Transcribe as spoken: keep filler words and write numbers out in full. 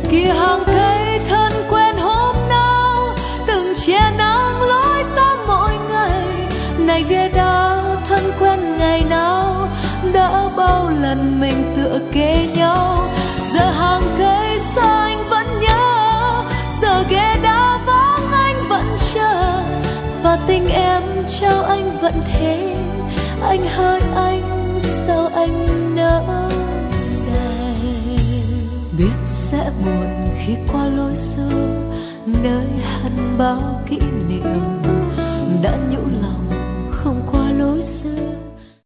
kia hàng cây thân quen hôm nào từng che nắng lối ta mỗi ngày. Này ghế đá thân quen ngày nào đã bao lần mình tựa kề nhau. Giờ hàng cây xa anh vẫn nhớ, giờ ghế đá vắng anh vẫn chờ, và tình em trao anh vẫn thế. Anh hỡi anh sao anh nỡ say, biết sẽ buồn khi qua lối xưa nơi hằn bao kỷ niệm đã nhũ lòng không qua lối xưa.